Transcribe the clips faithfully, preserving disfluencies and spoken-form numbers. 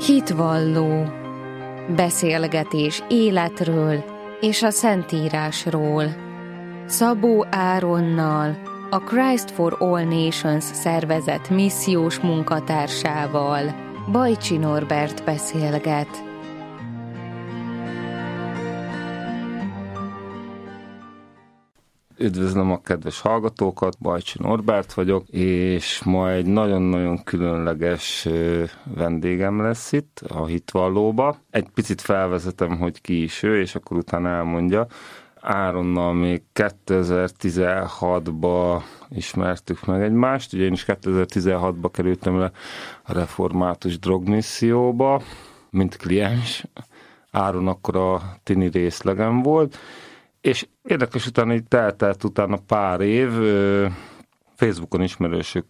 Hitvalló. Beszélgetés életről és a Szentírásról. Szabó Áronnal, a Christ for All Nations szervezet missziós munkatársával. Bajcsi Norbert beszélget. Üdvözlöm a kedves hallgatókat, Bajcsi Norbert vagyok, és ma egy nagyon-nagyon különleges vendégem lesz itt a Hitvallóba. Egy picit felvezetem, hogy ki is ő, és akkor utána elmondja. Áronnal még kétezer-tizenhatban ismertük meg egymást, ugye én is kétezer-tizenhatban kerültem le a református drogmisszióba, mint kliens. Áron akkor a tini részlegem volt, és érdekes utána, hogy telt-telt utána pár év, Facebookon ismerősök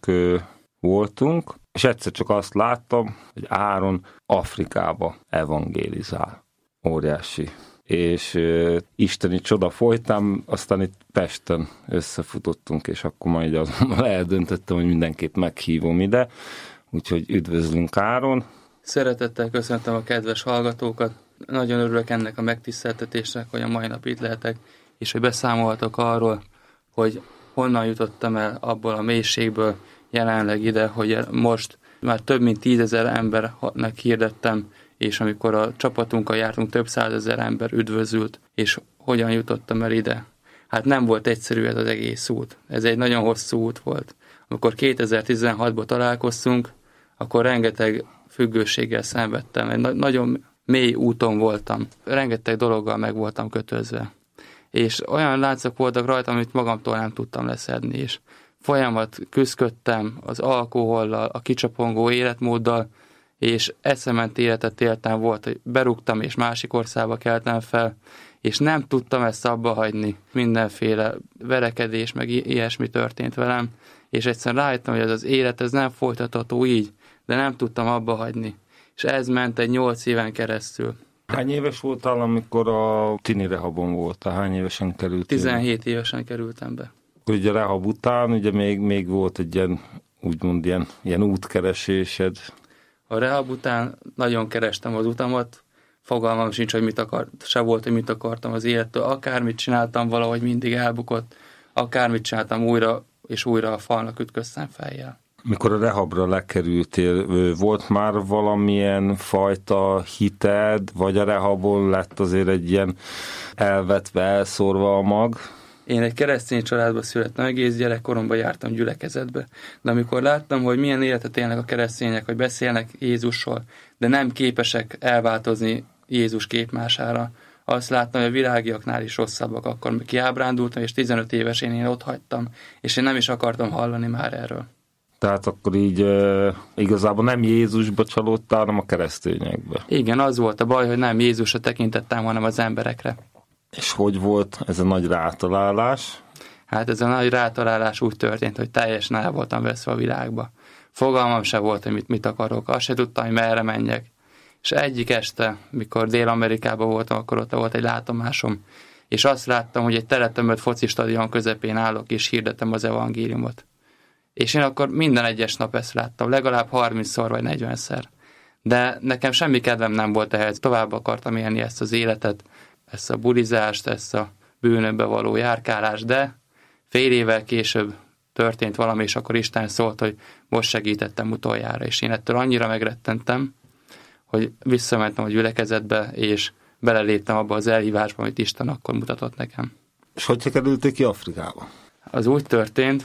voltunk, és egyszer csak azt láttam, hogy Áron Afrikába evangélizál. Óriási. És uh, isteni csoda folytán, aztán itt Pesten összefutottunk, és akkor majd azonnal eldöntöttem, hogy mindenképp meghívom ide. Úgyhogy üdvözlünk, Áron. Szeretettel köszöntöm a kedves hallgatókat. Nagyon örülök ennek a megtiszteltetésnek, hogy a mai nap itt lehetek, és hogy beszámolhatok arról, hogy honnan jutottam el abból a mélységből jelenleg ide, hogy most már több mint tízezer embernek hirdettem, és amikor a csapatunkkal jártunk, több százezer ember üdvözült, és hogyan jutottam el ide. Hát nem volt egyszerű ez az egész út. Ez egy nagyon hosszú út volt. Amikor kétezer-tizenhatban találkoztunk, akkor rengeteg függőséggel szenvedtem. Egy na- nagyon mély úton voltam. Rengeteg dologgal meg voltam kötözve. És olyan láncok voltak rajtam, amit magamtól nem tudtam leszedni. És folyamat küzdködtem az alkohollal, a kicsapongó életmóddal, és eszement életet éltem, volt, hogy berúgtam, és másik országba keltem fel, és nem tudtam ezt abba hagyni. Mindenféle verekedés, meg i- ilyesmi történt velem, és egyszerűen rájöttem, hogy ez az élet, ez nem folytatható így, de nem tudtam abba hagyni. És ez ment egy nyolc éven keresztül. Hány éves voltál, amikor a tini rehabon voltál? Hány évesen kerültél? tizenhét évesen kerültem be. Ugye a rehab után ugye még, még volt egy ilyen, úgymond ilyen, ilyen útkeresésed. A rehab után nagyon kerestem az utamat, fogalmam sincs, hogy mit akart, se volt, hogy mit akartam az élettől. Akármit csináltam, valahogy mindig elbukott. Akármit csináltam, újra és újra a falnak ütköztem fejjel. Mikor a rehabra lekerültél, volt már valamilyen fajta hited, vagy a rehabon lett azért egy ilyen elvetve, elszórva a mag? Én egy keresztény családba születtem, egész gyerekkoromban jártam gyülekezetbe. De amikor láttam, hogy milyen életet élnek a keresztények, hogy beszélnek Jézusról, de nem képesek elváltozni Jézus képmására, azt láttam, hogy a világiaknál is rosszabbak, akkor kiábrándultam, és tizenöt évesen én ott hagytam, és én nem is akartam hallani már erről. Tehát akkor így e, igazából nem Jézusba csalódtál, hanem a keresztényekbe. Igen, az volt a baj, hogy nem Jézusra tekintettem, hanem az emberekre. És hogy volt ez a nagy rátalálás? Hát ez a nagy rátalálás úgy történt, hogy teljesen el voltam veszve a világba. Fogalmam se volt, hogy mit, mit akarok. Azt se tudtam, hogy merre menjek. És egyik este, mikor Dél-Amerikában voltam, akkor ott volt egy látomásom, és azt láttam, hogy egy teletömött focistadion közepén állok, és hirdetem az evangéliumot. És én akkor minden egyes nap ezt láttam, legalább harmincszor vagy negyvenszer. De nekem semmi kedvem nem volt ehhez, tovább akartam élni ezt az életet, ezt a bulizást, ezt a bűnökbe való járkálást, de fél évvel később történt valami, és akkor Isten szólt, hogy most segítettem utoljára, és én ettől annyira megrettentem, hogy visszamentem a gyülekezetbe, és beleléptem abba az elhívásba, amit Isten akkor mutatott nekem. És hogy kerültél ki Afrikába? Az úgy történt,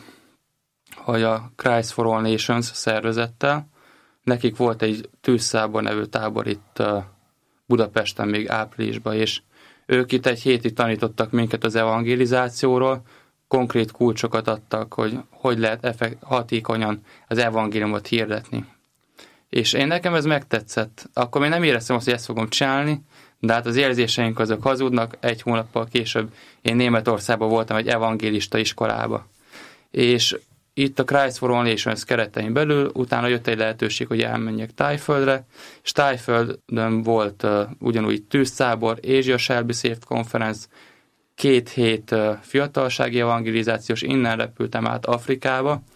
hogy a Christ for All Nations szervezettel, nekik volt egy Tűzszábor nevű tábor itt Budapesten még áprilisban, és ők itt egy hétig tanítottak minket az evangelizációról, konkrét kulcsokat adtak, hogy hogy lehet effekt, hatékonyan az evangéliumot hirdetni. És én nekem ez megtetszett. Akkor még nem éreztem azt, hogy ezt fogom csinálni, de hát az érzéseink azok hazudnak. Egy hónappal később én Németországban voltam egy evangélista iskolába. És itt a Christ for All Nations keretein belül, utána jött egy lehetőség, hogy elmenjek Tájföldre, és Tájföldön volt uh, ugyanúgy tűzszábor, Asia Shall Be Saved Conference, két hét uh, fiatalsági evangelizációs, innen repültem át Afrikába,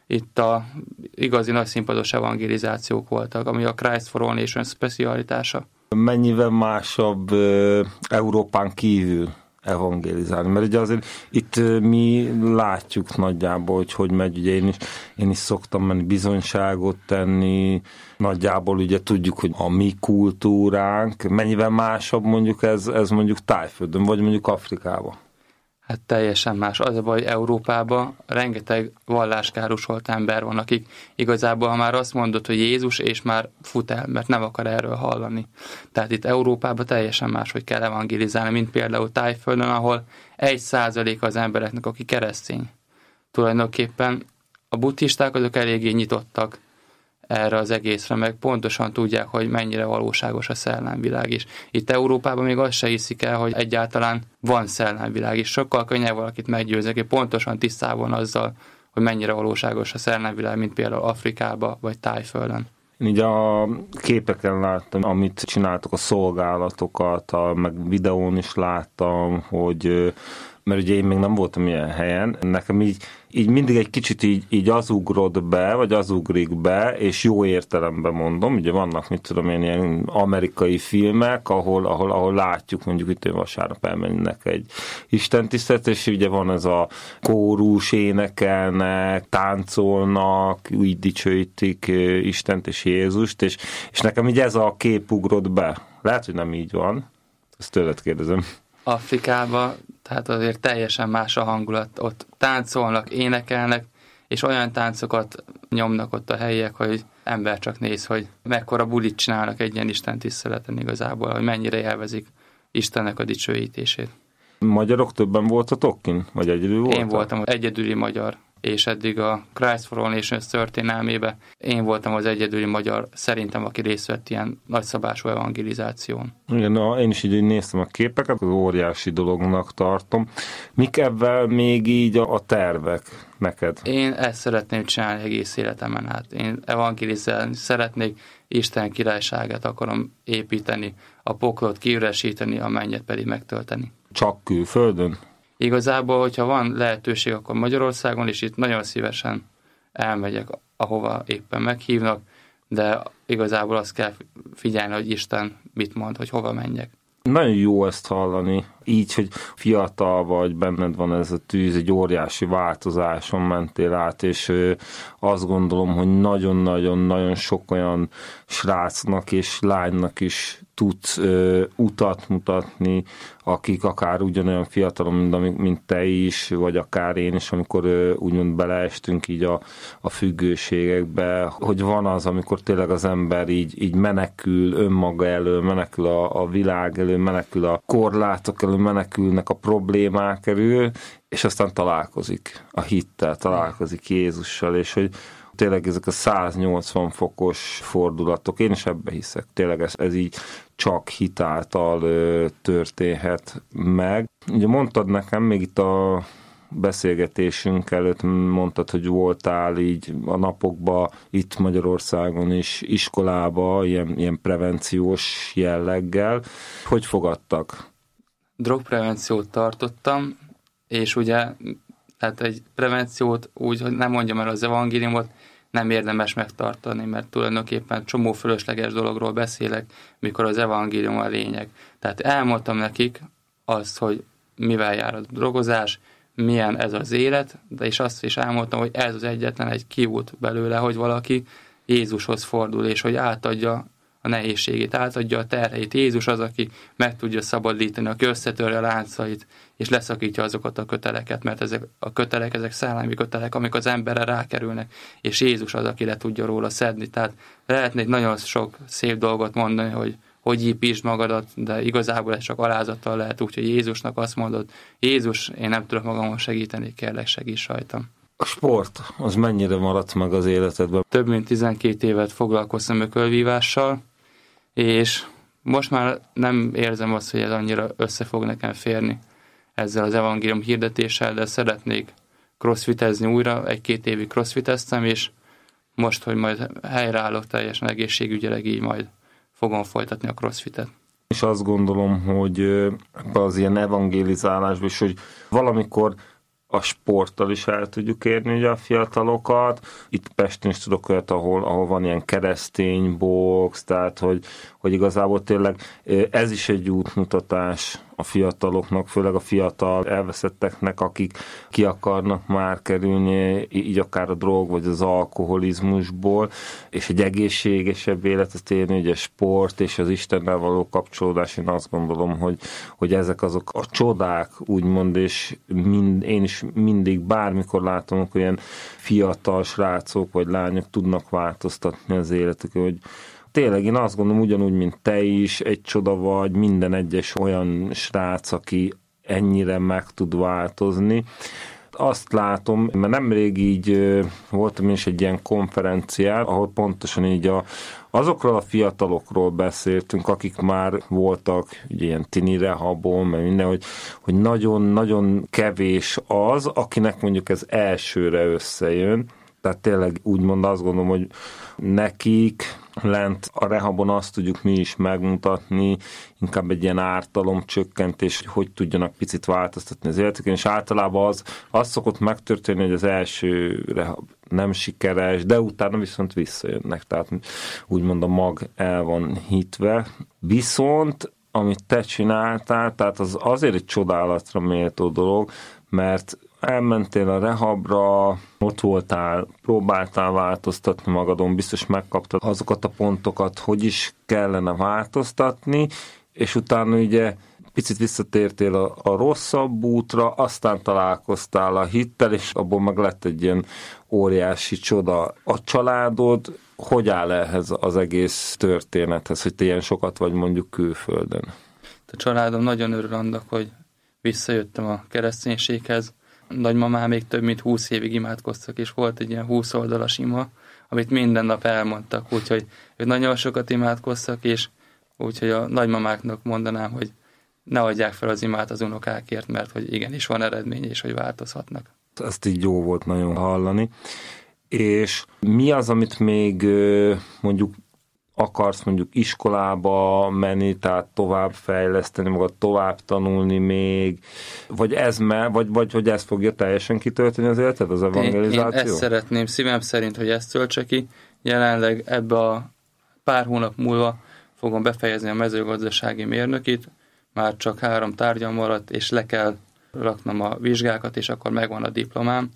itt a igazi nagyszínpados evangelizációk voltak, ami a Christ for All Nations specialitása. Mennyivel másabb uh, Európán kívül evangelizálni? Mert ugye azért itt uh, mi látjuk nagyjából, hogy hogy megy, ugye én is, én is szoktam menni bizonyságot tenni, nagyjából ugye tudjuk, hogy a mi kultúránk, mennyivel másabb mondjuk ez, ez mondjuk Tájföldön, vagy mondjuk Afrikában? Hát teljesen más. Az a baj, hogy Európában rengeteg valláskárosolt ember van, akik igazából, ha már azt mondod, hogy Jézus, és már fut el, mert nem akar erről hallani. Tehát itt Európában teljesen máshogy kell evangelizálni, mint például Tájföldön, ahol egy százalék az embereknek, aki keresztény. Tulajdonképpen a buddhisták azok eléggé nyitottak erre az egészre, meg pontosan tudják, hogy mennyire valóságos a szellemvilág is. Itt Európában még azt se hiszik el, hogy egyáltalán van szellemvilág is. Sokkal könnyebb valakit meggyőzni, aki pontosan tisztában azzal, hogy mennyire valóságos a szellemvilág, mint például Afrikában vagy Tájföldön. Én így a képeken láttam, amit csináltok, a szolgálatokat, a, meg videón is láttam, hogy mert ugye én még nem voltam ilyen helyen, nekem így, így mindig egy kicsit így, így az ugrott be, vagy az ugrik be, és jó értelemben mondom, ugye vannak, mit tudom én, ilyen amerikai filmek, ahol, ahol, ahol látjuk, mondjuk itt vasárnap elmennek egy istentisztelet, és ugye van ez a kórus, énekelnek, táncolnak, úgy dicsőítik Istent és Jézust, és, és nekem így ez a kép ugrott be. Lehet, hogy nem így van, ezt tőled kérdezem. Afrikában, tehát azért teljesen más a hangulat. Ott táncolnak, énekelnek, és olyan táncokat nyomnak ott a helyiek, hogy ember csak néz, hogy mekkora bulit csinálnak egy ilyen Isten tiszteleten igazából, hogy mennyire élvezik Istennek a dicsőítését. Magyarok többen voltatok kint? Vagy egyedül voltak? Én voltam egyedüli magyar, és eddig a Christ for All Nations történelmében én voltam az egyedüli magyar, szerintem, aki részt vett ilyen nagyszabású evangelizáción. Igen, na, én is így néztem a képeket, az óriási dolognak tartom. Mik ebben még így a, a tervek neked? Én ezt szeretném csinálni egész életemen át. Én evangelizálni szeretnék, Isten királyságát akarom építeni, a poklot kiüresíteni, a mennyet pedig megtölteni. Csak külföldön? Igazából, hogyha van lehetőség, akkor Magyarországon, és itt nagyon szívesen elmegyek, ahova éppen meghívnak, de igazából azt kell figyelni, hogy Isten mit mond, hogy hova menjek. Nagyon jó ezt hallani, így, hogy fiatal vagy, benned van ez a tűz, egy óriási változáson mentél át, és azt gondolom, hogy nagyon-nagyon-nagyon sok olyan srácnak és lánynak is tudsz ö, utat mutatni, akik akár ugyanolyan fiatalon, mint, mint te is, vagy akár én is, amikor ö, úgymond beleestünk így a, a függőségekbe, hogy van az, amikor tényleg az ember így, így menekül önmaga elől, menekül a, a világ elől, menekül a korlátok elől, menekülnek a problémák elől, és aztán találkozik a hittel, találkozik Jézussal, és hogy tényleg ezek a száznyolcvan fokos fordulatok, én is ebbe hiszek, tényleg ez, ez így csak hit által ö, történhet meg. Ugye mondtad nekem, még itt a beszélgetésünk előtt mondtad, hogy voltál így a napokban itt Magyarországon is iskolába, ilyen, ilyen prevenciós jelleggel. Hogy fogadtak? Drogprevenciót tartottam, és ugye tehát egy prevenciót úgy, hogy nem mondjam el az evangéliumot, nem érdemes megtartani, mert tulajdonképpen csomó fölösleges dologról beszélek, mikor az evangélium a lényeg. Tehát elmondtam nekik azt, hogy mivel jár a drogozás, milyen ez az élet, de és azt is elmondtam, hogy ez az egyetlen egy kiút belőle, hogy valaki Jézushoz fordul, és hogy átadja a nehézségét, átadja a terheit. Jézus az, aki meg tudja szabadítani, aki összetörje a láncait, és leszakítja azokat a köteleket, mert ezek a kötelek, ezek szellemi kötelek, amik az emberre rákerülnek, és Jézus az, aki le tudja róla szedni. Tehát lehetne egy nagyon sok szép dolgot mondani, hogy hogy építsd magadat, de igazából ez csak alázattal lehet, úgyhogy Jézusnak azt mondod, Jézus, én nem tudok magamon segíteni, kérlek, segíts rajtam. A sport, az mennyire maradt meg az életedben? Több mint tizenkét évet foglalkoztam ökölvívással, és most már nem érzem azt, hogy ez annyira össze fog nekem férni ezzel az evangélium hirdetéssel, de szeretnék crossfitezni újra, egy-két évig crossfiteztem, és most, hogy majd helyreállok teljesen egészségügyileg, így majd fogom folytatni a crossfitet. És azt gondolom, hogy az ilyen evangélizálásban is, hogy valamikor a sporttal is el tudjuk érni ugye a fiatalokat. Itt Pesten is tudok olyat, ahol, ahol van ilyen keresztény box, tehát hogy, hogy igazából tényleg ez is egy útmutatás a fiataloknak, főleg a fiatal elveszetteknek, akik ki akarnak már kerülni, így akár a drog vagy az alkoholizmusból, és egy egészségesebb életet élni, ugye sport és az Istennel való kapcsolódás, én azt gondolom, hogy, hogy ezek azok a csodák, úgymond, és mind, én is mindig, bármikor látom, hogy ilyen fiatal srácok vagy lányok tudnak változtatni az életükön, hogy tényleg én azt gondolom, ugyanúgy, mint te is, egy csoda vagy, minden egyes olyan srác, aki ennyire meg tud változni. Azt látom, mert nemrég így voltam is egy ilyen konferencián, ahol pontosan így a, azokról a fiatalokról beszéltünk, akik már voltak ugye, ilyen tini rehabon, mert minden, hogy, hogy nagyon-nagyon kevés az, akinek mondjuk ez elsőre összejön. Tehát tényleg úgymond azt gondolom, hogy nekik lent a rehabon azt tudjuk mi is megmutatni, inkább egy ilyen ártalomcsökkentés, hogy tudjanak picit változtatni az életükön, és általában az, az szokott megtörténni, hogy az első rehab nem sikeres, de utána viszont visszajönnek, tehát úgymond a mag el van hitve. Viszont, amit te csináltál, tehát az azért egy csodálatra méltó dolog, mert elmentél a rehabra, ott voltál, próbáltál változtatni magadon, biztos megkaptad azokat a pontokat, hogy is kellene változtatni, és utána ugye picit visszatértél a, a rosszabb útra, aztán találkoztál a hittel, és abból meg lett egy ilyen óriási csoda. A családod hogy áll ehhez az egész történethez, hogy te ilyen sokat vagy mondjuk külföldön? A családom nagyon örül annak, hogy visszajöttem a kereszténységhez. Nagymamám még több mint húsz évig imádkoztak, és volt egy ilyen húsz oldalas ima, amit minden nap elmondtak, úgyhogy ők nagyon sokat imádkoztak, és úgyhogy a nagymamáknak mondanám, hogy ne adják fel az imát az unokákért, mert hogy igenis van eredmény, és hogy változhatnak. Ezt így jó volt nagyon hallani. És mi az, amit még mondjuk akarsz mondjuk iskolába menni, tehát tovább fejleszteni magad, tovább tanulni még, vagy ez me, vagy, vagy hogy ez fogja teljesen kitölteni az életed, az evangelizáció? Én, én ezt szeretném, szívem szerint, hogy ezt töltse ki. Jelenleg ebbe a pár hónap múlva fogom befejezni a mezőgazdasági mérnökit, már csak három tárgyam maradt, és le kell raknom a vizsgákat, és akkor megvan a diplomám,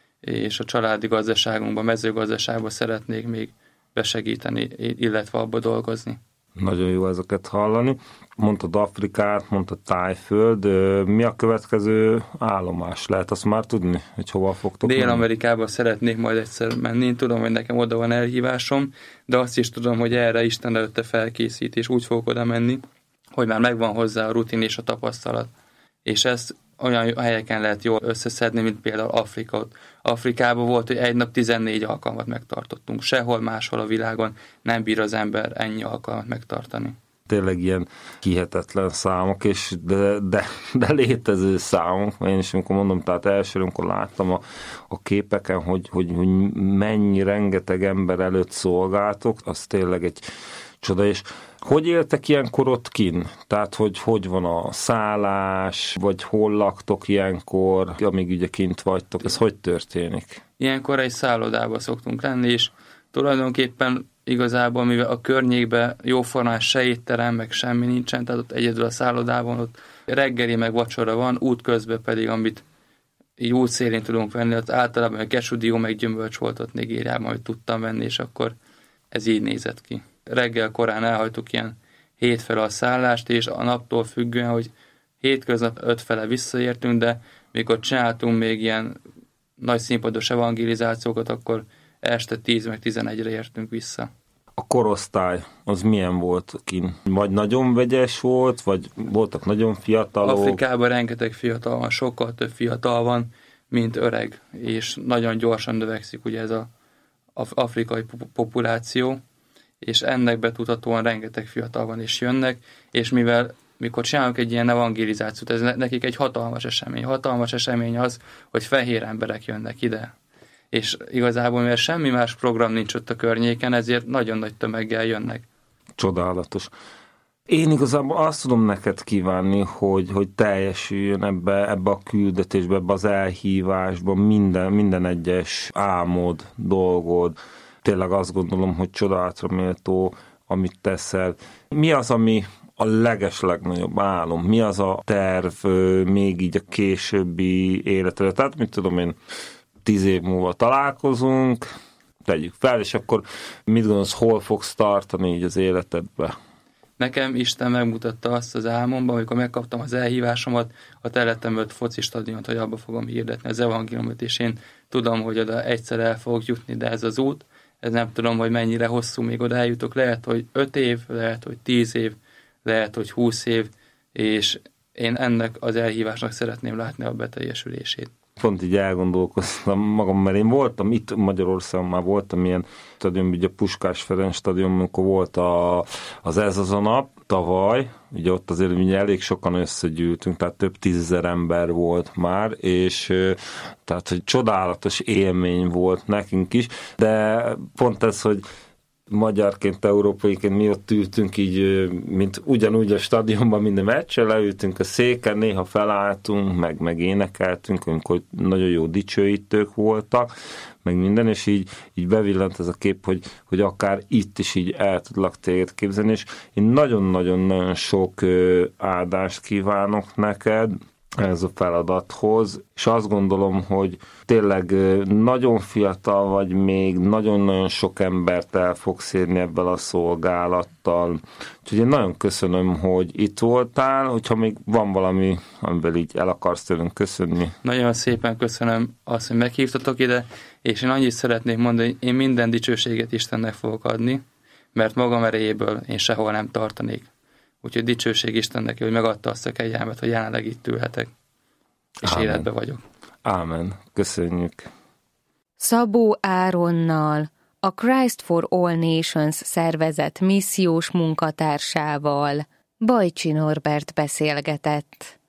és a családi gazdaságunkban, mezőgazdaságban szeretnék még besegíteni, illetve abba dolgozni. Nagyon jó ezeket hallani. Mondtad Afrikát, mondtad Tájföld. Mi a következő állomás? Lehet azt már tudni, hogy hova fogtok menni? Dél-Amerikába szeretnék majd egyszer menni. Én tudom, hogy nekem oda van elhívásom, de azt is tudom, hogy erre Isten előtte felkészít, és úgy fogok oda menni, hogy már megvan hozzá a rutin és a tapasztalat. És ezt olyan helyeken lehet jól összeszedni, mint például Afrika. Afrikában volt, hogy egy nap tizennégy alkalmat megtartottunk. Sehol máshol a világon nem bír az ember ennyi alkalmat megtartani. Tényleg ilyen hihetetlen számok, és de, de, de létező számok. Én is, amikor mondom, tehát első, amikor láttam a, a képeken, hogy, hogy, hogy mennyi rengeteg ember előtt szolgáltok, az tényleg egy csoda. És hogy éltek ilyenkor ott kin? Tehát, hogy hogy van a szállás, vagy hol laktok ilyenkor, amíg ugye kint vagytok? Ez hogy történik? Ilyenkor egy szállodába szoktunk lenni, és tulajdonképpen igazából, mivel a környékben jóformán se étterem, meg semmi nincsen, tehát ott egyedül a szállodában, ott reggeli meg vacsora van, útközben pedig, amit így útszélén tudunk venni, ott általában a kesudió meg gyümölcs volt ott Nigériában, amit tudtam venni, és akkor ez így nézett ki. Reggel korán elhagytuk ilyen hétfele a szállást, és a naptól függően, hogy hétköznap ötfele visszaértünk, de mikor csináltunk még ilyen nagy színpados evangelizációkat, akkor este tíz meg tizenegyre értünk vissza. A korosztály az milyen volt kin? Vagy nagyon vegyes volt, vagy voltak nagyon fiatalok? Afrikában rengeteg fiatal van, sokkal több fiatal van, mint öreg, és nagyon gyorsan növekszik ugye ez az afrikai populáció, és ennek betudhatóan rengeteg fiatal van, és jönnek, és mivel mikor csinálunk egy ilyen evangelizációt, ez nekik egy hatalmas esemény. Hatalmas esemény az, hogy fehér emberek jönnek ide. És igazából, mivel semmi más program nincs ott a környéken, ezért nagyon nagy tömeggel jönnek. Csodálatos. Én igazából azt tudom neked kívánni, hogy, hogy teljesüljön ebbe, ebbe a küldetésbe, ebbe az elhívásba minden, minden egyes álmod, dolgod. Tényleg azt gondolom, hogy csodálatra méltó, amit teszel. Mi az, ami a legeslegnagyobb álom? Mi az a terv még így a későbbi életre? Tehát mit tudom én, tíz év múlva találkozunk, tegyük fel, és akkor mit gondolsz, hol fogsz tartani így az életedbe? Nekem Isten megmutatta azt az álmomban, amikor megkaptam az elhívásomat, a területem öt foci stadiont, hogy abba fogom hirdetni az evangéliumot, és én tudom, hogy oda egyszer el fogok jutni, de ez az út, ez nem tudom, hogy mennyire hosszú még oda eljutok, lehet, hogy öt év, lehet, hogy tíz év, lehet, hogy húsz év, és én ennek az elhívásnak szeretném látni a beteljesülését. Pont így elgondolkoztam magam, mert én voltam itt Magyarországon, már voltam ilyen stadion, ugye a Puskás Ferenc stadion, amikor volt a, az Ez az a nap tavaly, ugye ott azért ugye elég sokan összegyűltünk, tehát több tízezer ember volt már, és tehát, hogy csodálatos élmény volt nekünk is, de pont ez, hogy magyarként, európaiként mi ott ültünk így, mint ugyanúgy a stadionban minden meccsre, leültünk a széken, néha felálltunk, meg, meg énekeltünk, amikor nagyon jó dicsőítők voltak, meg minden, és így, így bevillant ez a kép, hogy, hogy akár itt is így el tudlak téged képzelni, és én nagyon-nagyon-nagyon sok áldást kívánok neked ez a feladathoz, és azt gondolom, hogy tényleg nagyon fiatal vagy még, nagyon-nagyon sok embert el fogsz érni ebből a szolgálattal. Úgyhogy én nagyon köszönöm, hogy itt voltál, hogyha még van valami, amivel így el akarsz tőlünk köszönni. Nagyon szépen köszönöm azt, hogy meghívtatok ide, és én annyit szeretnék mondani, hogy én minden dicsőséget Istennek fogok adni, mert magam erejéből én sehol nem tartanék. Úgyhogy dicsőség Istennek, hogy megadta azt a kegyelmet, hogy jelenleg itt ülhetek, és Ámen. Életben vagyok. Ámen. Köszönjük. Szabó Áronnal, a Christ for All Nations szervezet missziós munkatársával Bajcsi Norbert beszélgetett.